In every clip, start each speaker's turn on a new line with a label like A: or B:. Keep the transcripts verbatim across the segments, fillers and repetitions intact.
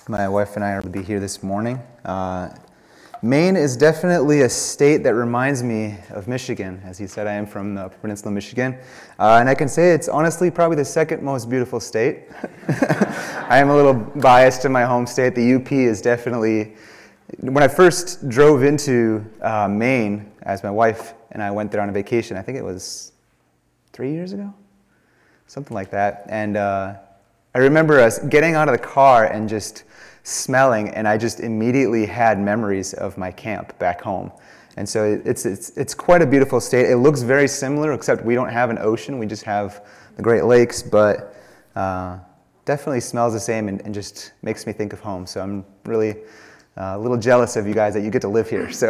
A: My wife and I are to be here this morning. Uh, Maine is definitely a state that reminds me of Michigan. As he said, I am from the Upper Peninsula, Michigan. Uh, and I can say it's honestly probably the second most beautiful state. I am a little biased to my home state. The U P is definitely... When I first drove into uh, Maine, as my wife and I went there on a vacation, I think it was three years ago? Something like that. And uh, I remember us getting out of the car and just smelling, and I just immediately had memories of my camp back home. And so it's it's it's quite a beautiful state. It looks very similar, except we don't have an ocean. We just have the Great Lakes, but uh, definitely smells the same and, and just makes me think of home. So I'm really uh, a little jealous of you guys that you get to live here. So,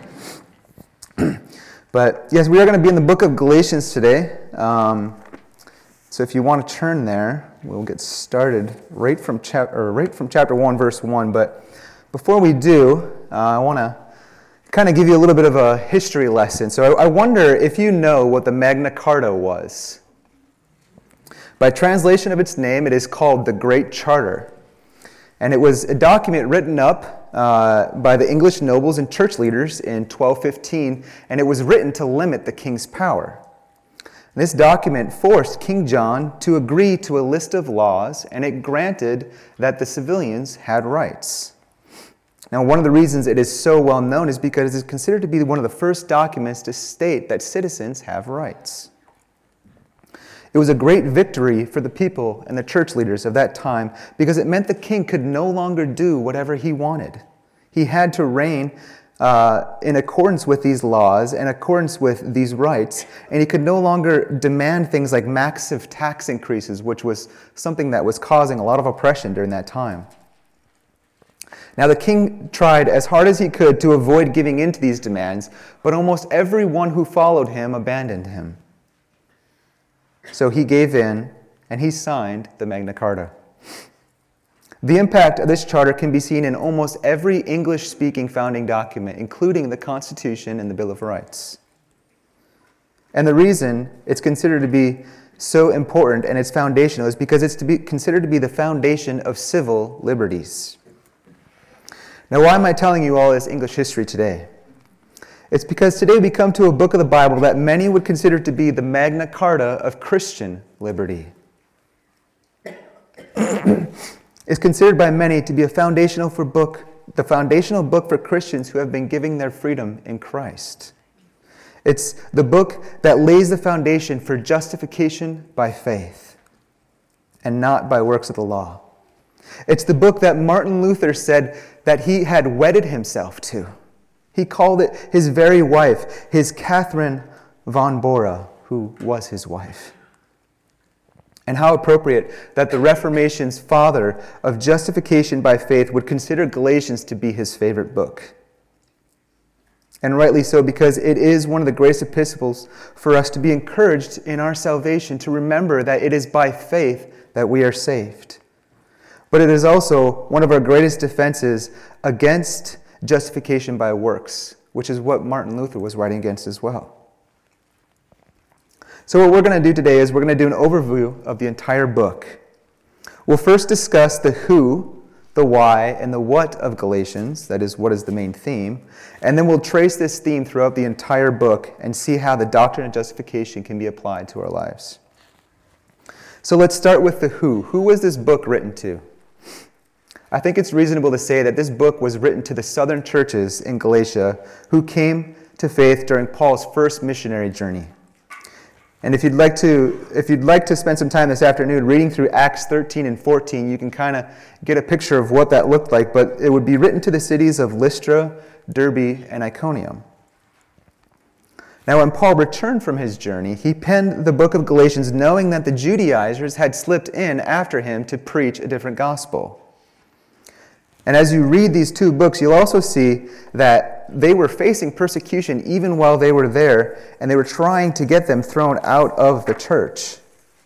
A: but yes, we are going to be in the book of Galatians today. Um, so if you want to turn there, we'll get started right from chap- or right from chapter one, verse one. But before we do, uh, I want to kind of give you a little bit of a history lesson. So I, I wonder if you know what the Magna Carta was. By translation of its name, it is called the Great Charter. And it was a document written up uh, by the English nobles and church leaders in twelve fifteen, and it was written to limit the king's power. This document forced King John to agree to a list of laws, and it granted that the civilians had rights. Now, one of the reasons it is so well known is because it is considered to be one of the first documents to state that citizens have rights. It was a great victory for the people and the church leaders of that time because it meant the king could no longer do whatever he wanted. He had to reign Uh, in accordance with these laws, in accordance with these rights, and he could no longer demand things like massive tax increases, which was something that was causing a lot of oppression during that time. Now the king tried as hard as he could to avoid giving in to these demands, but almost everyone who followed him abandoned him. So he gave in, and he signed the Magna Carta. The impact of this charter can be seen in almost every English-speaking founding document, including the Constitution and the Bill of Rights. And the reason it's considered to be so important and it's foundational is because it's to be considered to be the foundation of civil liberties. Now, why am I telling you all this English history today? It's because today we come to a book of the Bible that many would consider to be the Magna Carta of Christian liberty. Is considered by many to be a foundational for book, the foundational book for Christians who have been given their freedom in Christ. It's the book that lays the foundation for justification by faith and not by works of the law. It's the book that Martin Luther said that he had wedded himself to. He called it his very wife, his Catherine von Bora, who was his wife. And how appropriate that the Reformation's father of justification by faith would consider Galatians to be his favorite book. And rightly so, because it is one of the greatest epistles for us to be encouraged in our salvation, to remember that it is by faith that we are saved. But it is also one of our greatest defenses against justification by works, which is what Martin Luther was writing against as well. So what we're going to do today is we're going to do an overview of the entire book. We'll first discuss the who, the why, and the what of Galatians, that is, what is the main theme, and then we'll trace this theme throughout the entire book and see how the doctrine of justification can be applied to our lives. So let's start with the who. Who was this book written to? I think it's reasonable to say that this book was written to the southern churches in Galatia who came to faith during Paul's first missionary journey. And if you'd like to, if you'd like to spend some time this afternoon reading through Acts thirteen and fourteen, you can kind of get a picture of what that looked like. But it would be written to the cities of Lystra, Derbe, and Iconium. Now, when Paul returned from his journey, he penned the book of Galatians knowing that the Judaizers had slipped in after him to preach a different gospel. And as you read these two books, you'll also see that they were facing persecution even while they were there, and they were trying to get them thrown out of the church.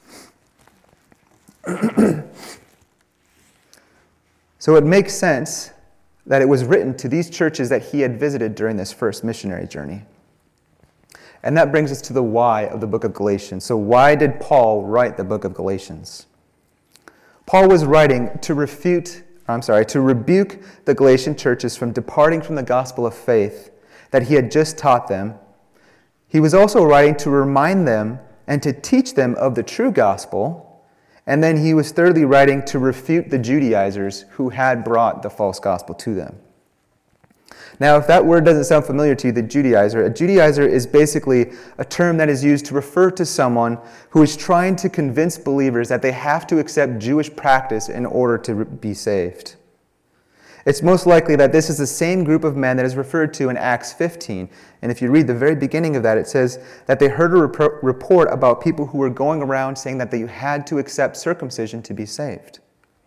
A: So it makes sense that it was written to these churches that he had visited during this first missionary journey. And that brings us to the why of the book of Galatians. So why did Paul write the book of Galatians? Paul was writing to refute I'm sorry, to rebuke the Galatian churches from departing from the gospel of faith that he had just taught them, he was also writing to remind them and to teach them of the true gospel, and then he was thirdly writing to refute the Judaizers who had brought the false gospel to them. Now, if that word doesn't sound familiar to you, the Judaizer, a Judaizer is basically a term that is used to refer to someone who is trying to convince believers that they have to accept Jewish practice in order to be saved. It's most likely that this is the same group of men that is referred to in Acts fifteen. And if you read the very beginning of that, it says that they heard a rep- report about people who were going around saying that they had to accept circumcision to be saved.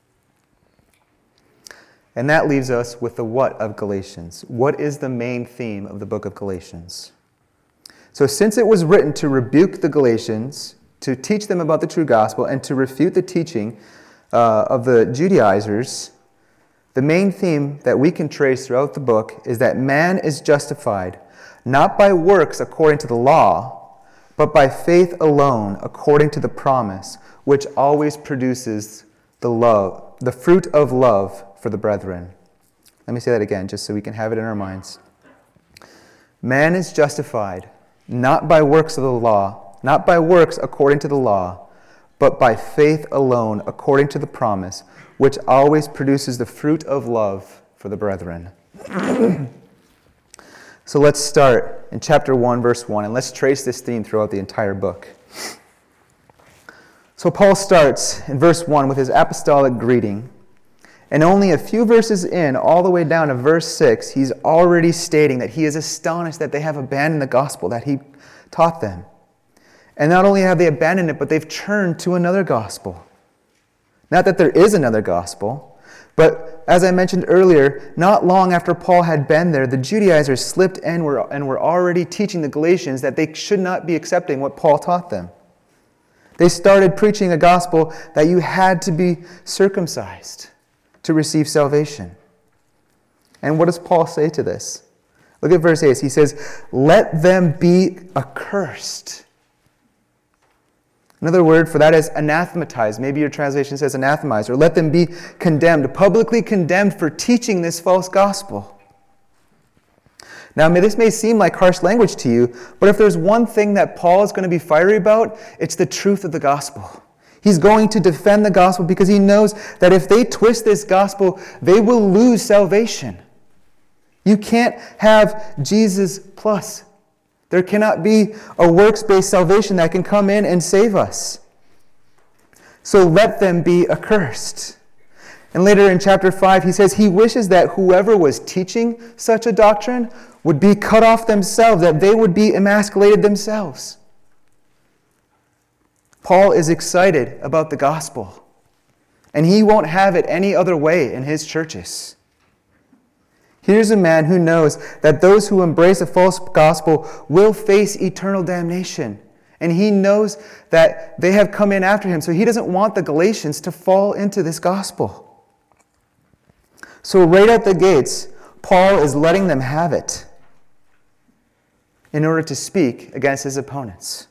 A: And that leaves us with the what of Galatians. What is the main theme of the book of Galatians? So since it was written to rebuke the Galatians, to teach them about the true gospel, and to refute the teaching uh, of the Judaizers, the main theme that we can trace throughout the book is that man is justified not by works according to the law, but by faith alone according to the promise, which always produces the love, the fruit of love for the brethren. Let me say that again, just so we can have it in our minds. Man is justified not by works of the law, not by works according to the law, but by faith alone according to the promise, which always produces the fruit of love for the brethren. So let's start in chapter one, verse one, and let's trace this theme throughout the entire book. So Paul starts in verse one with his apostolic greeting. And only a few verses in, all the way down to verse six, he's already stating that he is astonished that they have abandoned the gospel that he taught them. And not only have they abandoned it, but they've turned to another gospel. Not that there is another gospel, but as I mentioned earlier, not long after Paul had been there, the Judaizers slipped in and were, and were already teaching the Galatians that they should not be accepting what Paul taught them. They started preaching a gospel that you had to be circumcised to receive salvation. And what does Paul say to this? Look at verse eight. He says, "Let them be accursed." Another word for that is anathematized. Maybe your translation says anathemized. Or let them be condemned, publicly condemned for teaching this false gospel. Now, this may seem like harsh language to you, but if there's one thing that Paul is going to be fiery about, it's the truth of the gospel. He's going to defend the gospel because he knows that if they twist this gospel, they will lose salvation. You can't have Jesus plus. There cannot be a works-based salvation that can come in and save us. So let them be accursed. And later in chapter five, he says he wishes that whoever was teaching such a doctrine would be cut off themselves, that they would be emasculated themselves. Paul is excited about the gospel, and he won't have it any other way in his churches. Here's a man who knows that those who embrace a false gospel will face eternal damnation, and he knows that they have come in after him, so he doesn't want the Galatians to fall into this gospel. So right at the gates, Paul is letting them have it in order to speak against his opponents.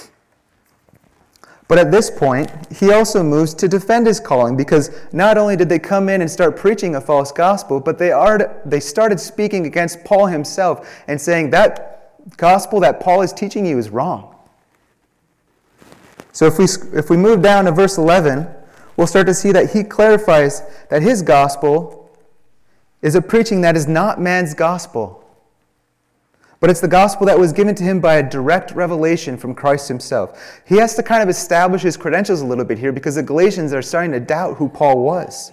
A: But at this point, he also moves to defend his calling, because not only did they come in and start preaching a false gospel, but they are they started speaking against Paul himself and saying that gospel that Paul is teaching you is wrong. So if we if we move down to verse eleven, we'll start to see that he clarifies that his gospel is a preaching that is not man's gospel, but it's the gospel that was given to him by a direct revelation from Christ himself. He has to kind of establish his credentials a little bit here because the Galatians are starting to doubt who Paul was.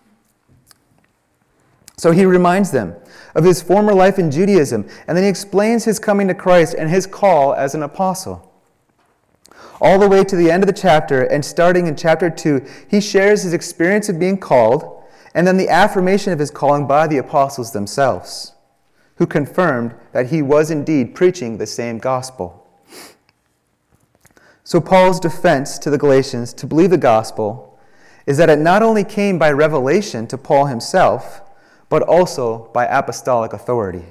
A: So he reminds them of his former life in Judaism, and then he explains his coming to Christ and his call as an apostle. All the way to the end of the chapter, and starting in chapter two, he shares his experience of being called, and then the affirmation of his calling by the apostles themselves, who confirmed that he was indeed preaching the same gospel. So Paul's defense to the Galatians to believe the gospel is that it not only came by revelation to Paul himself, but also by apostolic authority.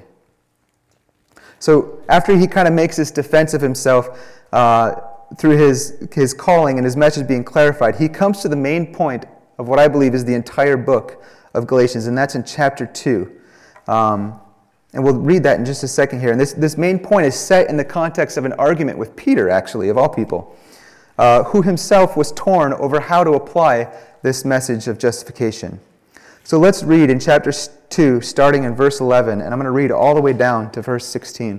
A: So after he kind of makes this defense of himself uh, through his, his calling and his message being clarified, he comes to the main point of what I believe is the entire book of Galatians, and that's in chapter two. Um, and we'll read that in just a second here. And this, this main point is set in the context of an argument with Peter, actually, of all people, uh, who himself was torn over how to apply this message of justification. So let's read in chapter two, starting in verse eleven, and I'm going to read all the way down to verse sixteen.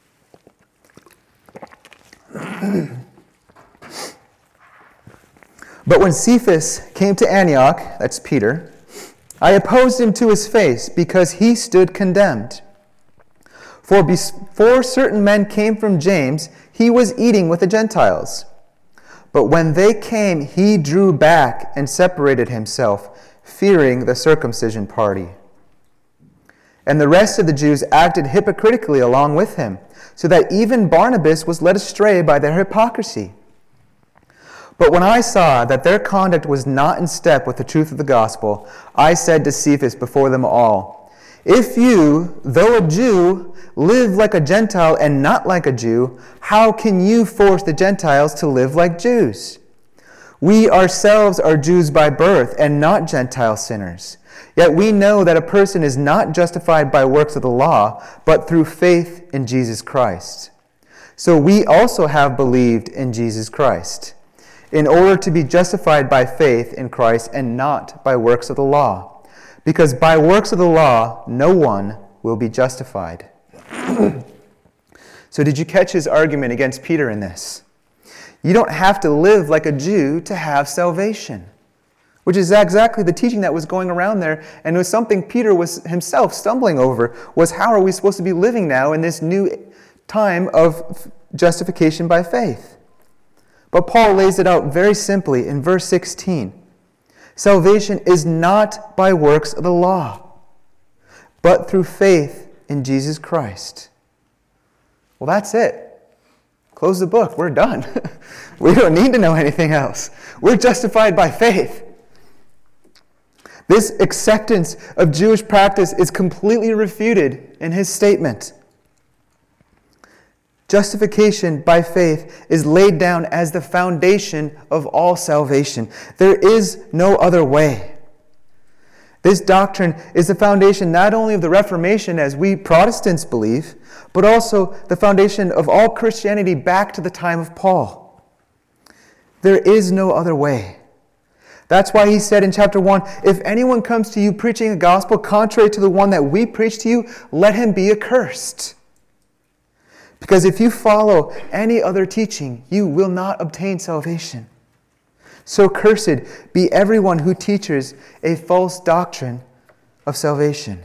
A: But when Cephas came to Antioch, that's Peter, I opposed him to his face because he stood condemned. For before certain men came from James, he was eating with the Gentiles. But when they came, he drew back and separated himself, fearing the circumcision party. And the rest of the Jews acted hypocritically along with him, so that even Barnabas was led astray by their hypocrisy. But when I saw that their conduct was not in step with the truth of the gospel, I said to Cephas before them all, if you, though a Jew, live like a Gentile and not like a Jew, how can you force the Gentiles to live like Jews? We ourselves are Jews by birth and not Gentile sinners. Yet we know that a person is not justified by works of the law, but through faith in Jesus Christ. So we also have believed in Jesus Christ, in order to be justified by faith in Christ and not by works of the law. Because by works of the law, no one will be justified. So did you catch his argument against Peter in this? You don't have to live like a Jew to have salvation, which is exactly the teaching that was going around there, and it was something Peter was himself stumbling over, was how are we supposed to be living now in this new time of justification by faith? But Paul lays it out very simply in verse sixteen. Salvation is not by works of the law, but through faith in Jesus Christ. Well, that's it. Close the book. We're done. We don't need to know anything else. We're justified by faith. This acceptance of Jewish practice is completely refuted in his statement. Justification by faith is laid down as the foundation of all salvation. There is no other way. This doctrine is the foundation not only of the Reformation, as we Protestants believe, but also the foundation of all Christianity back to the time of Paul. There is no other way. That's why he said in chapter one, if anyone comes to you preaching a gospel contrary to the one that we preach to you, let him be accursed. Because if you follow any other teaching, you will not obtain salvation. So cursed be everyone who teaches a false doctrine of salvation.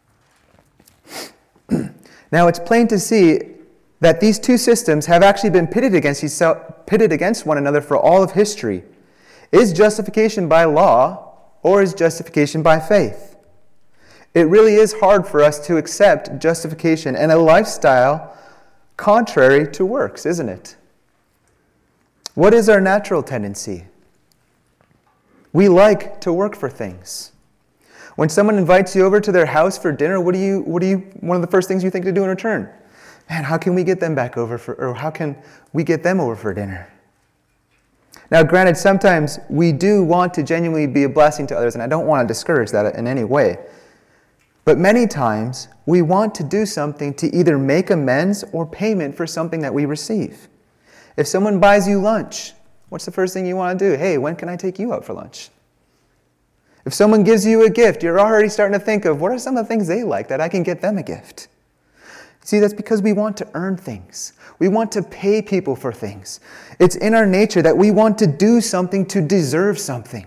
A: Now it's plain to see that these two systems have actually been pitted against, pitted against one another for all of history. Is justification by law or is justification by faith? It really is hard for us to accept justification and a lifestyle contrary to works, isn't it? What is our natural tendency? We like to work for things. When someone invites you over to their house for dinner, what do you, what do you, one of the first things you think to do in return? Man, how can we get them back over for, or how can we get them over for dinner? Now, granted, sometimes we do want to genuinely be a blessing to others, and I don't want to discourage that in any way. But many times, we want to do something to either make amends or payment for something that we receive. If someone buys you lunch, what's the first thing you want to do? Hey, when can I take you out for lunch? If someone gives you a gift, you're already starting to think of what are some of the things they like that I can get them a gift. See, that's because we want to earn things. We want to pay people for things. It's in our nature that we want to do something to deserve something.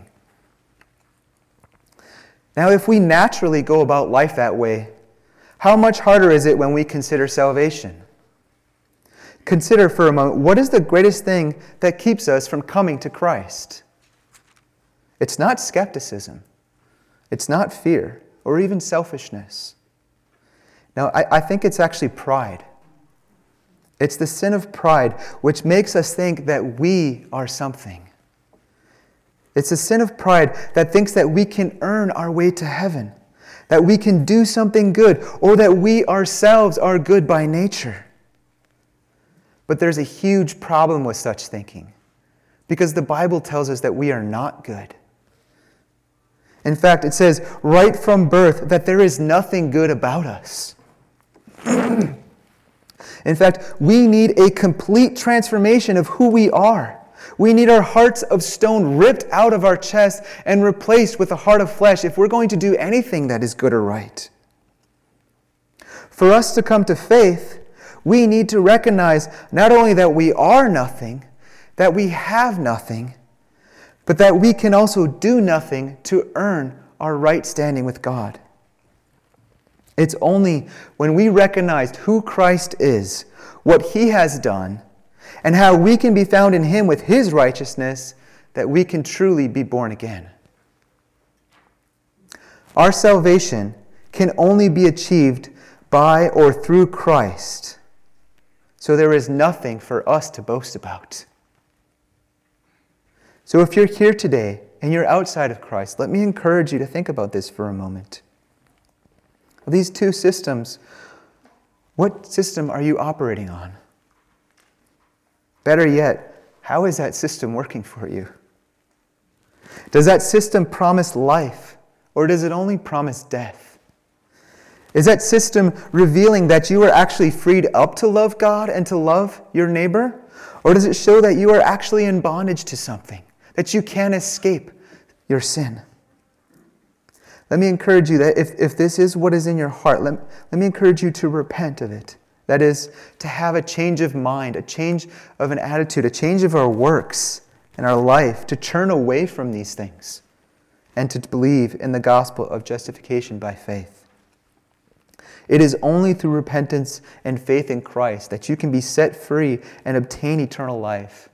A: Now, if we naturally go about life that way, how much harder is it when we consider salvation? Consider for a moment, what is the greatest thing that keeps us from coming to Christ? It's not skepticism. It's not fear or even selfishness. No, I, I think it's actually pride. It's the sin of pride which makes us think that we are something. It's a sin of pride that thinks that we can earn our way to heaven, that we can do something good, or that we ourselves are good by nature. But there's a huge problem with such thinking, because the Bible tells us that we are not good. In fact, it says right from birth that there is nothing good about us. In fact, we need a complete transformation of who we are. We need our hearts of stone ripped out of our chest and replaced with a heart of flesh if we're going to do anything that is good or right. For us to come to faith, we need to recognize not only that we are nothing, that we have nothing, but that we can also do nothing to earn our right standing with God. It's only when we recognize who Christ is, what He has done, and how we can be found in Him with His righteousness, that we can truly be born again. Our salvation can only be achieved by or through Christ. So there is nothing for us to boast about. So if you're here today and you're outside of Christ, let me encourage you to think about this for a moment. These two systems, what system are you operating on? Better yet, how is that system working for you? Does that system promise life, or does it only promise death? Is that system revealing that you are actually freed up to love God and to love your neighbor? Or does it show that you are actually in bondage to something, that you can't escape your sin? Let me encourage you that if, if this is what is in your heart, let, let me encourage you to repent of it. That is, to have a change of mind, a change of an attitude, a change of our works and our life, to turn away from these things and to believe in the gospel of justification by faith. It is only through repentance and faith in Christ that you can be set free and obtain eternal life.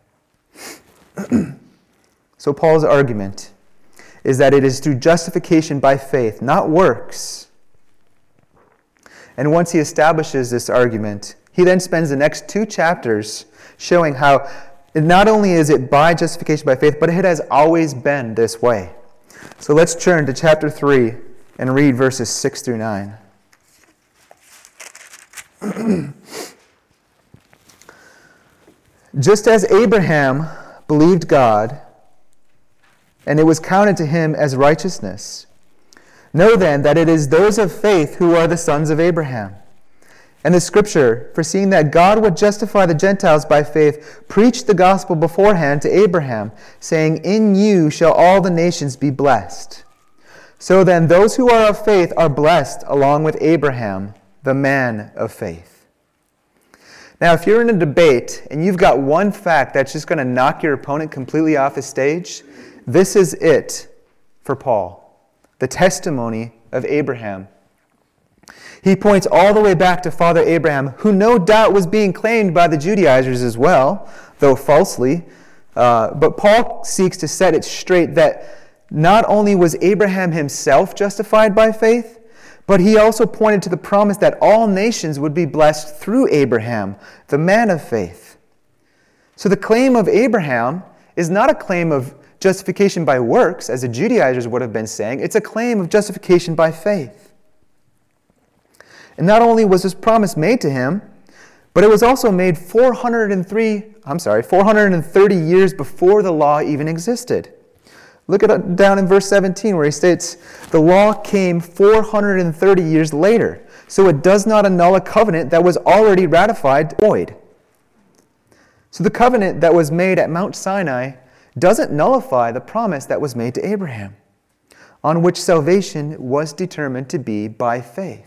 A: So Paul's argument is that it is through justification by faith, not works. And once he establishes this argument, he then spends the next two chapters showing how it not only is it by justification by faith, but it has always been this way. So let's turn to chapter three and read verses six through nine. Just as Abraham believed God, and it was counted to him as righteousness. Know then that it is those of faith who are the sons of Abraham. And the Scripture, foreseeing that God would justify the Gentiles by faith, preached the gospel beforehand to Abraham, saying, "In you shall all the nations be blessed." So then those who are of faith are blessed along with Abraham, the man of faith. Now, if you're in a debate and you've got one fact that's just going to knock your opponent completely off the stage, this is it for Paul, the testimony of Abraham. He points all the way back to Father Abraham, who no doubt was being claimed by the Judaizers as well, though falsely. Uh, but Paul seeks to set it straight that not only was Abraham himself justified by faith, but he also pointed to the promise that all nations would be blessed through Abraham, the man of faith. So the claim of Abraham is not a claim of justification by works, as the Judaizers would have been saying. It's a claim of justification by faith. And not only was this promise made to him, but it was also made four hundred three, I'm sorry, four hundred thirty years before the law even existed. Look at it down in verse seventeen where he states, "The law came four hundred thirty years later, so it does not annul a covenant that was already ratified void." So the covenant that was made at Mount Sinai doesn't nullify the promise that was made to Abraham, on which salvation was determined to be by faith.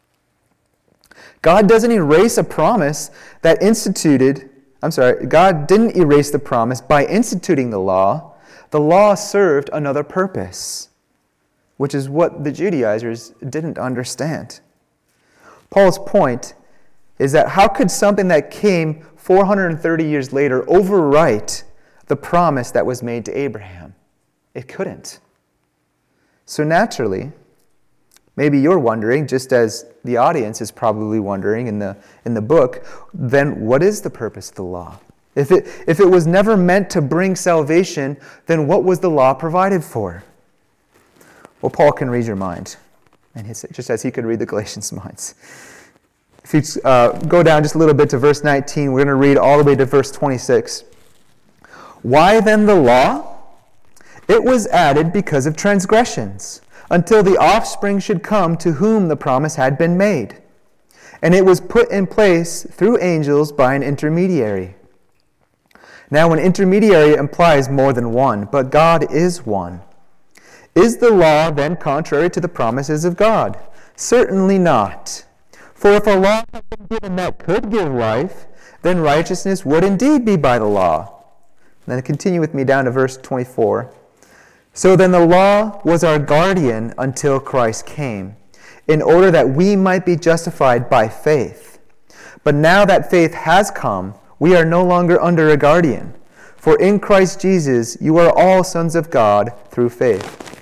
A: God doesn't erase a promise that instituted, I'm sorry, God didn't erase the promise by instituting the law. The law served another purpose, which is what the Judaizers didn't understand. Paul's point is that how could something that came four hundred thirty years later overwrite the promise that was made to Abraham? It couldn't. So naturally, maybe you're wondering, just as the audience is probably wondering in the in the book, then what is the purpose of the law? If it if it was never meant to bring salvation, then what was the law provided for? Well, Paul can read your mind, and his, just as he could read the Galatians' minds. If you uh, go down just a little bit to verse nineteen, we're going to read all the way to verse twenty-six. Why then the law? It was added because of transgressions, until the offspring should come to whom the promise had been made. And it was put in place through angels by an intermediary. Now, an intermediary implies more than one, but God is one. Is the law then contrary to the promises of God? Certainly not. For if a law had been given that could give life, then righteousness would indeed be by the law. Then continue with me down to verse twenty-four. So then the law was our guardian until Christ came, in order that we might be justified by faith. But now that faith has come, we are no longer under a guardian. For in Christ Jesus you are all sons of God through faith.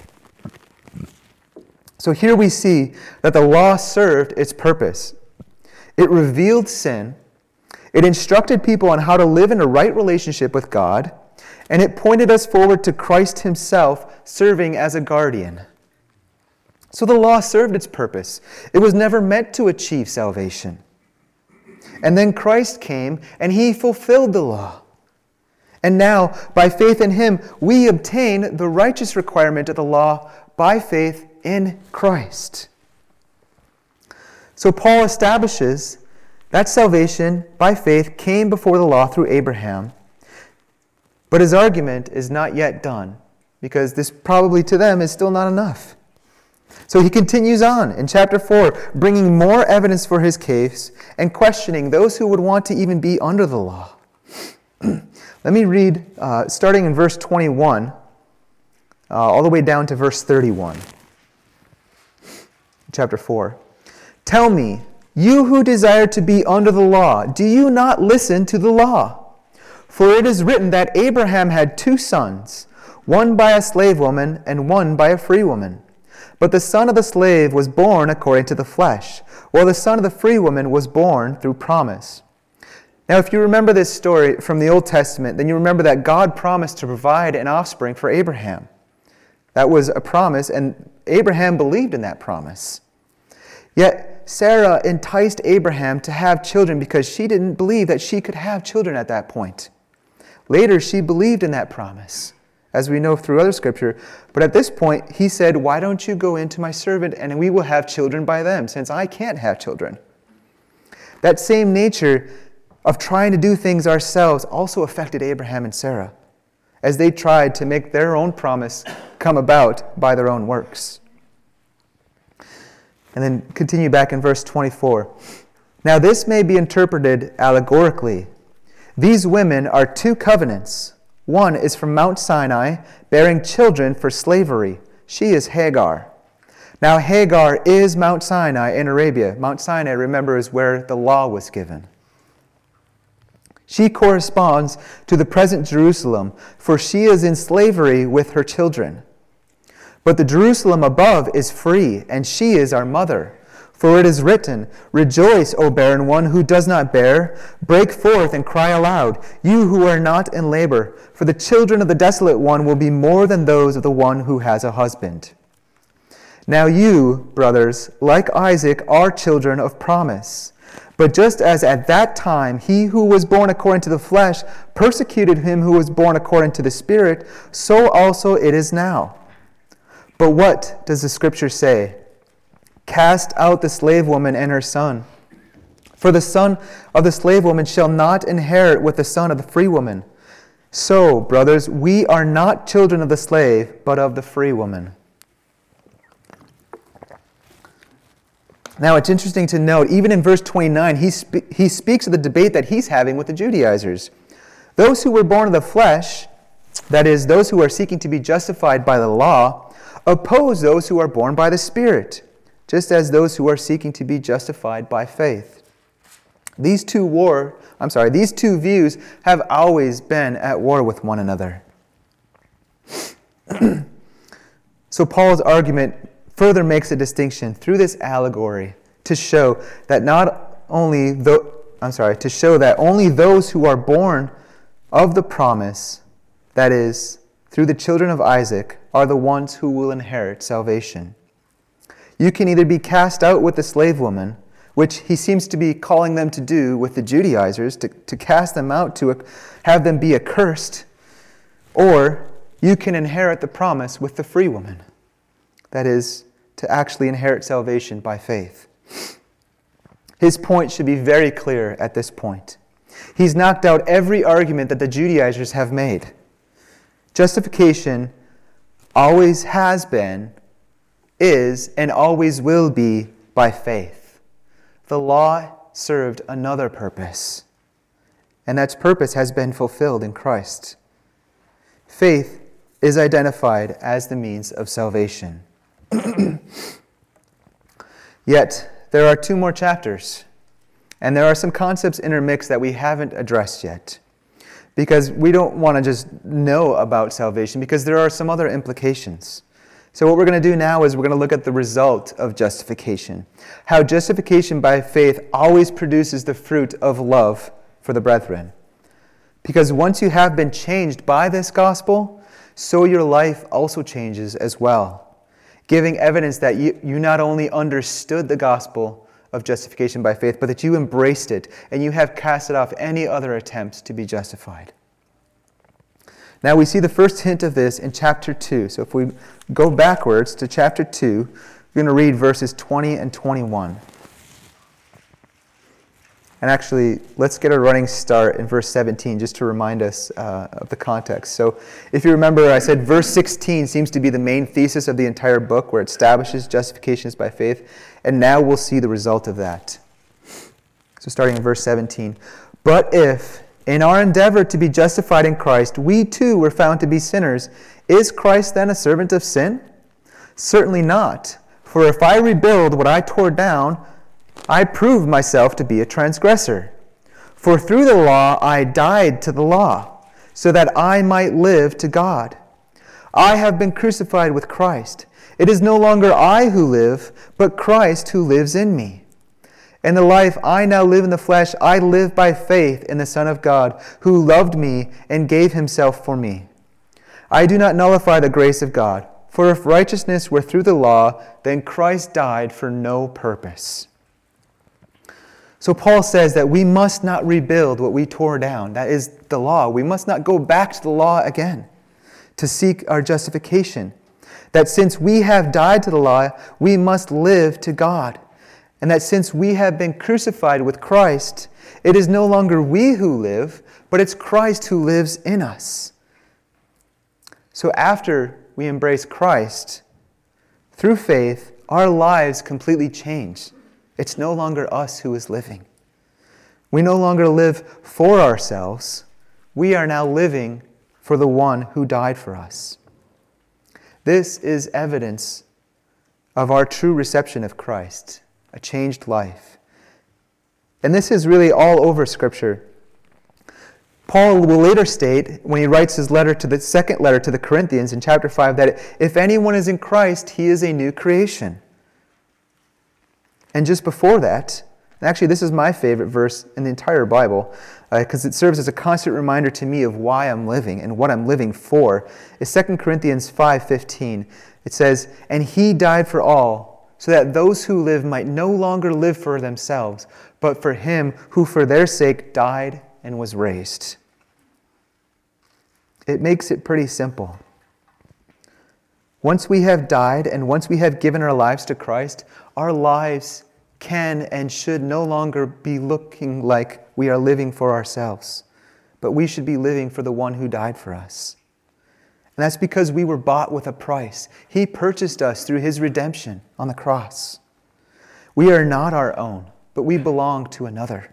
A: So here we see that the law served its purpose. It revealed sin. It instructed people on how to live in a right relationship with God. And it pointed us forward to Christ himself serving as a guardian. So the law served its purpose. It was never meant to achieve salvation. And then Christ came and he fulfilled the law. And now, by faith in him, we obtain the righteous requirement of the law by faith in Christ. So Paul establishes that salvation by faith came before the law through Abraham. But his argument is not yet done, because this probably to them is still not enough. So he continues on in chapter four, bringing more evidence for his case and questioning those who would want to even be under the law. Let me read, uh, starting in verse twenty-one, uh, all the way down to verse thirty-one. Chapter four. Tell me, you who desire to be under the law, do you not listen to the law? For it is written that Abraham had two sons, one by a slave woman and one by a free woman. But the son of the slave was born according to the flesh, while the son of the free woman was born through promise. Now, if you remember this story from the Old Testament, then you remember that God promised to provide an offspring for Abraham. That was a promise, and Abraham believed in that promise. Yet Sarah enticed Abraham to have children because she didn't believe that she could have children at that point. Later, she believed in that promise, as we know through other scripture. But at this point, he said, why don't you go into my servant and we will have children by them, since I can't have children. That same nature of trying to do things ourselves also affected Abraham and Sarah, as they tried to make their own promise come about by their own works. And then continue back in verse twenty-four. Now this may be interpreted allegorically. These women are two covenants. One is from Mount Sinai, bearing children for slavery. She is Hagar. Now Hagar is Mount Sinai in Arabia. Mount Sinai, remember, is where the law was given. She corresponds to the present Jerusalem, for she is in slavery with her children. But the Jerusalem above is free, and she is our mother. For it is written, Rejoice, O barren one who does not bear. Break forth and cry aloud, you who are not in labor. For the children of the desolate one will be more than those of the one who has a husband. Now you, brothers, like Isaac, are children of promise. But just as at that time he who was born according to the flesh persecuted him who was born according to the Spirit, so also it is now. But what does the Scripture say? Cast out the slave woman and her son. For the son of the slave woman shall not inherit with the son of the free woman. So, brothers, we are not children of the slave, but of the free woman. Now, it's interesting to note, even in verse twenty-nine, he, spe- he speaks of the debate that he's having with the Judaizers. Those who were born of the flesh, that is, those who are seeking to be justified by the law, oppose those who are born by the Spirit, just as those who are seeking to be justified by faith. These two war, I'm sorry, these two views have always been at war with one another. So Paul's argument further makes a distinction through this allegory to show that not only the, I'm sorry, to show that only those who are born of the promise, that is, through the children of Isaac, are the ones who will inherit salvation. You can either be cast out with the slave woman, which he seems to be calling them to do with the Judaizers, to, to cast them out, to have them be accursed, or you can inherit the promise with the free woman. That is, to actually inherit salvation by faith. His point should be very clear at this point. He's knocked out every argument that the Judaizers have made. Justification always has been, is, and always will be by faith. The law served another purpose, and that purpose has been fulfilled in Christ. Faith is identified as the means of salvation. Yet, there are two more chapters, and there are some concepts intermixed that we haven't addressed yet, because we don't want to just know about salvation, because there are some other implications. So what we're going to do now is we're going to look at the result of justification, how justification by faith always produces the fruit of love for the brethren. Because once you have been changed by this gospel, so your life also changes as well, giving evidence that you, you not only understood the gospel of justification by faith, but that you embraced it and you have casted off any other attempts to be justified. Now we see the first hint of this in chapter two. So if we go backwards to chapter two, we're going to read verses twenty and twenty-one. And actually, let's get a running start in verse seventeen, just to remind us uh, of the context. So if you remember, I said verse sixteen seems to be the main thesis of the entire book, where it establishes justification is by faith. And now we'll see the result of that. So starting in verse seventeen. But if, in our endeavor to be justified in Christ, we too were found to be sinners, is Christ then a servant of sin? Certainly not. For if I rebuild what I tore down, I prove myself to be a transgressor. For through the law I died to the law, so that I might live to God. I have been crucified with Christ. It is no longer I who live, but Christ who lives in me. In the life I now live in the flesh, I live by faith in the Son of God, who loved me and gave himself for me. I do not nullify the grace of God, for if righteousness were through the law, then Christ died for no purpose. So Paul says that we must not rebuild what we tore down. That is the law. We must not go back to the law again to seek our justification. That since we have died to the law, we must live to God. And that since we have been crucified with Christ, it is no longer we who live, but it's Christ who lives in us. So after we embrace Christ, through faith, our lives completely change. It's no longer us who is living. We no longer live for ourselves. We are now living for the one who died for us. This is evidence of our true reception of Christ, a changed life. And this is really all over Scripture. Paul will later state, when he writes his letter to the second letter to the Corinthians in chapter five, that if anyone is in Christ, he is a new creation. And just before that, and actually this is my favorite verse in the entire Bible, because uh, it serves as a constant reminder to me of why I'm living and what I'm living for, is Second Corinthians five fifteen. It says, "And he died for all, so that those who live might no longer live for themselves, but for him who for their sake died and was raised." It makes it pretty simple. Once we have died and once we have given our lives to Christ, our lives can and should no longer be looking like we are living for ourselves, but we should be living for the one who died for us. And that's because we were bought with a price. He purchased us through his redemption on the cross. We are not our own, but we belong to another.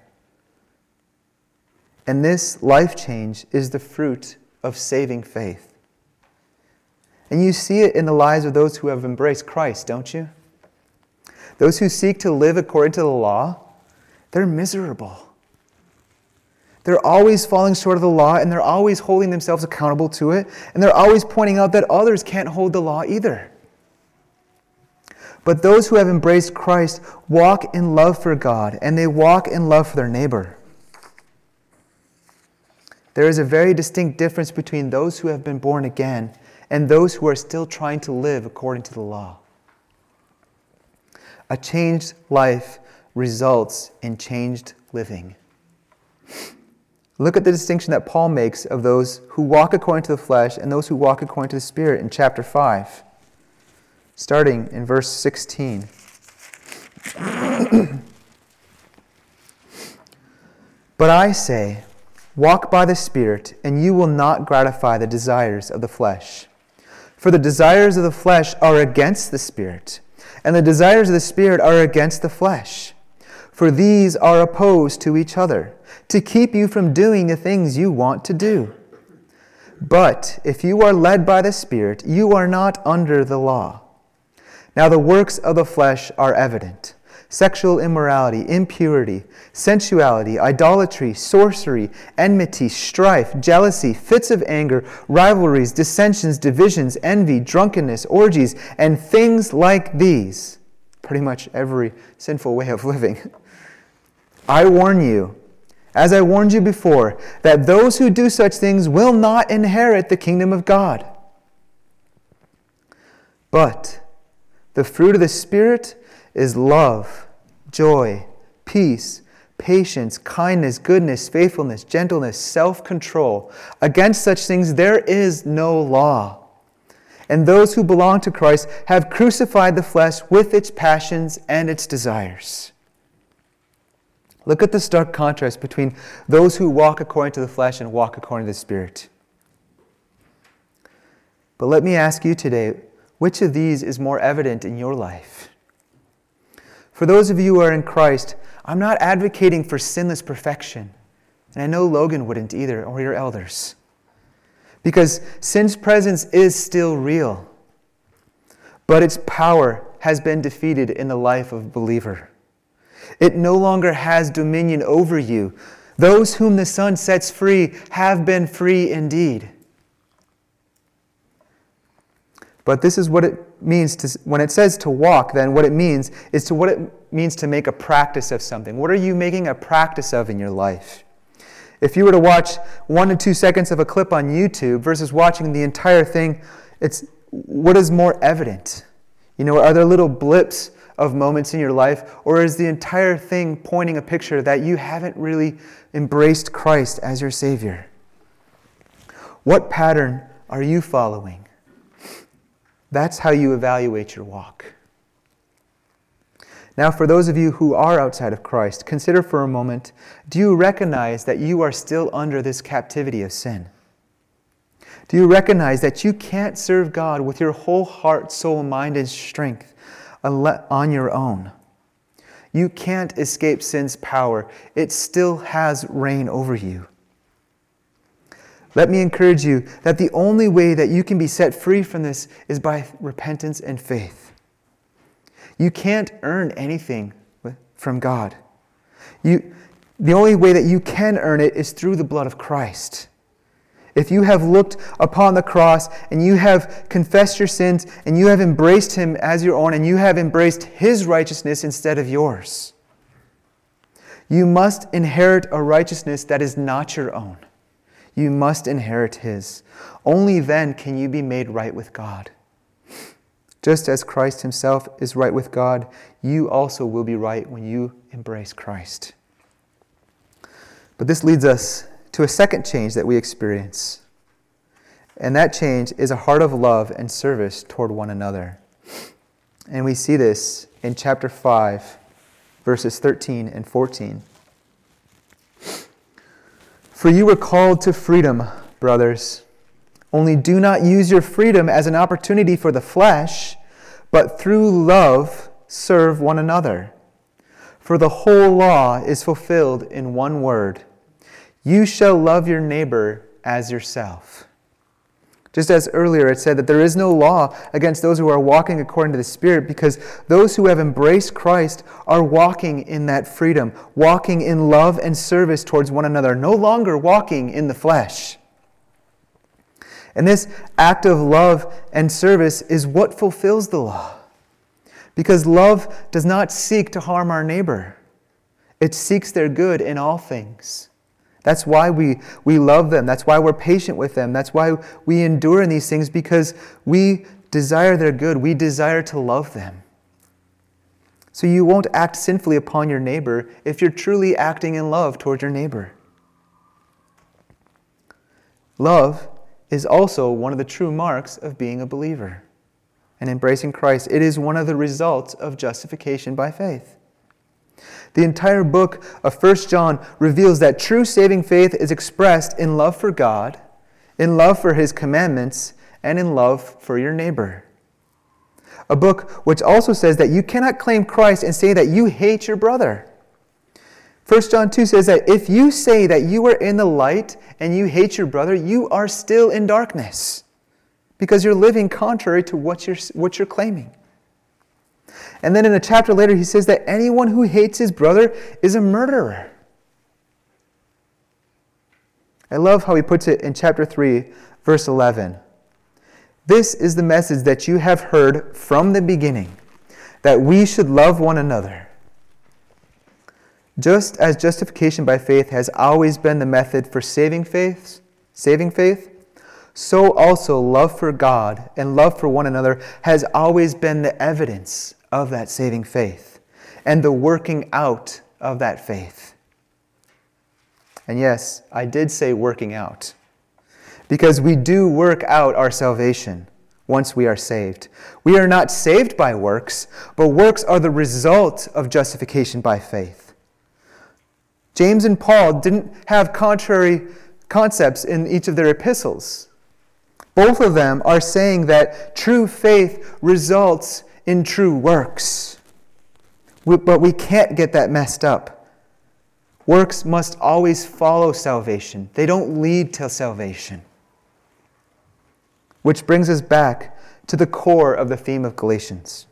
A: And this life change is the fruit of saving faith. And you see it in the lives of those who have embraced Christ, don't you? Those who seek to live according to the law, they're miserable. They're always falling short of the law, and they're always holding themselves accountable to it, and they're always pointing out that others can't hold the law either. But those who have embraced Christ walk in love for God, and they walk in love for their neighbor. There is a very distinct difference between those who have been born again and those who are still trying to live according to the law. A changed life results in changed living. Look at the distinction that Paul makes of those who walk according to the flesh and those who walk according to the Spirit in chapter five, starting in verse sixteen. But I say, walk by the Spirit, and you will not gratify the desires of the flesh. For the desires of the flesh are against the Spirit, and the desires of the Spirit are against the flesh. For these are opposed to each other, to keep you from doing the things you want to do. But if you are led by the Spirit, you are not under the law. Now the works of the flesh are evident: sexual immorality, impurity, sensuality, idolatry, sorcery, enmity, strife, jealousy, fits of anger, rivalries, dissensions, divisions, envy, drunkenness, orgies, and things like these. Pretty much every sinful way of living. I warn you, as I warned you before, that those who do such things will not inherit the kingdom of God. But the fruit of the Spirit is love, joy, peace, patience, kindness, goodness, faithfulness, gentleness, self-control. Against such things there is no law. And those who belong to Christ have crucified the flesh with its passions and its desires. Look at the stark contrast between those who walk according to the flesh and walk according to the Spirit. But let me ask you today, which of these is more evident in your life? For those of you who are in Christ, I'm not advocating for sinless perfection. And I know Logan wouldn't either, or your elders. Because sin's presence is still real. But its power has been defeated in the life of a believer. It no longer has dominion over you. Those whom the Son sets free have been free indeed. But this is what it means to, when it says to walk, then what it means is to what it means to make a practice of something. What are you making a practice of in your life? If you were to watch one to two seconds of a clip on YouTube versus watching the entire thing, it's what is more evident? You know, are there little blips of moments in your life, or is the entire thing pointing a picture that you haven't really embraced Christ as your Savior? What pattern are you following? That's how you evaluate your walk. Now, for those of you who are outside of Christ, consider for a moment, do you recognize that you are still under this captivity of sin? Do you recognize that you can't serve God with your whole heart, soul, mind, and strength on your own? You can't escape sin's power. It still has reign over you. Let me encourage you that the only way that you can be set free from this is by repentance and faith. You can't earn anything from God. You, the only way that you can earn it is through the blood of Christ. If you have looked upon the cross and you have confessed your sins and you have embraced Him as your own and you have embraced His righteousness instead of yours, you must inherit a righteousness that is not your own. You must inherit His. Only then can you be made right with God. Just as Christ Himself is right with God, you also will be right when you embrace Christ. But this leads us to a second change that we experience. And that change is a heart of love and service toward one another. And we see this in chapter five, verses thirteen and fourteen. For you were called to freedom, brothers. Only do not use your freedom as an opportunity for the flesh, but through love serve one another. For the whole law is fulfilled in one word: you shall love your neighbor as yourself. Just as earlier it said that there is no law against those who are walking according to the Spirit, because those who have embraced Christ are walking in that freedom, walking in love and service towards one another, no longer walking in the flesh. And this act of love and service is what fulfills the law, because love does not seek to harm our neighbor. It seeks their good in all things. That's why we, we love them. That's why we're patient with them. That's why we endure in these things, because we desire their good. We desire to love them. So you won't act sinfully upon your neighbor if you're truly acting in love toward your neighbor. Love is also one of the true marks of being a believer and embracing Christ. It is one of the results of justification by faith. The entire book of First John reveals that true saving faith is expressed in love for God, in love for His commandments, and in love for your neighbor. A book which also says that you cannot claim Christ and say that you hate your brother. First John two says that if you say that you are in the light and you hate your brother, you are still in darkness because you're living contrary to what you're, what you're claiming. And then in a chapter later, he says that anyone who hates his brother is a murderer. I love how he puts it in chapter three, verse eleven. This is the message that you have heard from the beginning, that we should love one another. Just as justification by faith has always been the method for saving faith, saving faith, so also love for God and love for one another has always been the evidence of that saving faith and the working out of that faith. And yes, I did say working out, because we do work out our salvation once we are saved. We are not saved by works, but works are the result of justification by faith. James and Paul didn't have contrary concepts in each of their epistles. Both of them are saying that true faith results in true works. But we can't get that messed up. Works must always follow salvation. They don't lead to salvation. Which brings us back to the core of the theme of Galatians.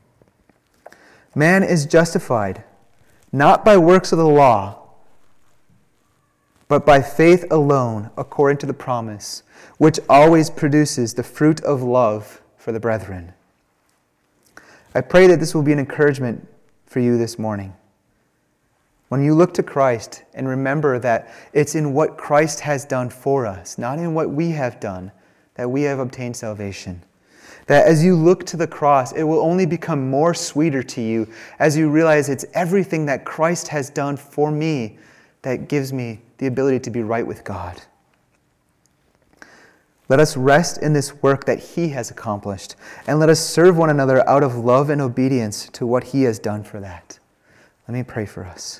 A: Man is justified not by works of the law, but by faith alone, according to the promise, which always produces the fruit of love for the brethren. I pray that this will be an encouragement for you this morning. When you look to Christ and remember that it's in what Christ has done for us, not in what we have done, that we have obtained salvation. That as you look to the cross, it will only become more sweeter to you as you realize it's everything that Christ has done for me that gives me the ability to be right with God. Let us rest in this work that He has accomplished, and let us serve one another out of love and obedience to what He has done for that. Let me pray for us.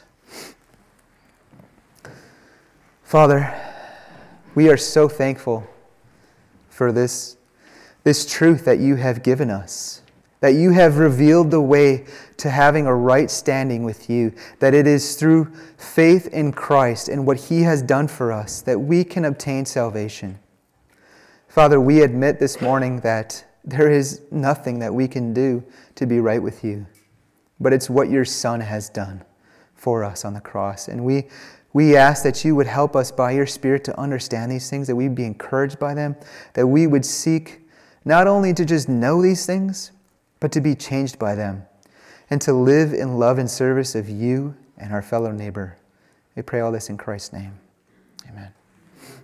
A: Father, we are so thankful for this, this truth that You have given us, that You have revealed the way to having a right standing with You, that it is through faith in Christ and what He has done for us that we can obtain salvation. Father, we admit this morning that there is nothing that we can do to be right with You, but it's what Your Son has done for us on the cross. And we We ask that You would help us by Your Spirit to understand these things, that we'd be encouraged by them, that we would seek not only to just know these things, but to be changed by them, and to live in love and service of You and our fellow neighbor. We pray all this in Christ's name. Amen.